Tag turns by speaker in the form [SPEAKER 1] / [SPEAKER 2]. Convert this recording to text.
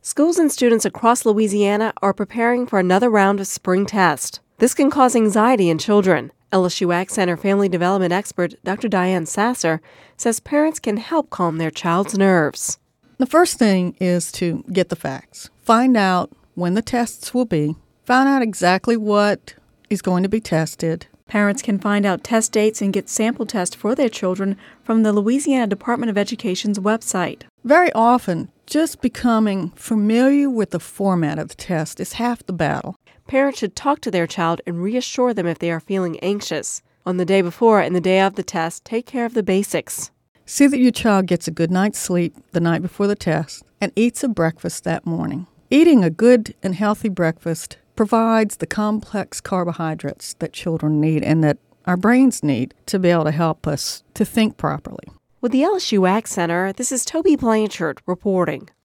[SPEAKER 1] Schools and students across Louisiana are preparing for another round of spring tests. This can cause anxiety in children. LSU Ag Center family development expert Dr. Diane Sasser says parents can help calm their child's nerves.
[SPEAKER 2] The first thing is to get the facts. Find out when the tests will be. Find out exactly what is going to be tested.
[SPEAKER 3] Parents can find out test dates and get sample tests for their children from the Louisiana Department of Education's website.
[SPEAKER 2] Very often, just becoming familiar with the format of the test is half the battle.
[SPEAKER 1] Parents should talk to their child and reassure them if they are feeling anxious. On the day before and the day of the test, take care of the basics.
[SPEAKER 2] See that your child gets a good night's sleep the night before the test and eats a breakfast that morning. Eating a good and healthy breakfast provides the complex carbohydrates that children need and that our brains need to be able to help us to think properly.
[SPEAKER 1] With the LSU Ag Center, this is Toby Blanchard reporting.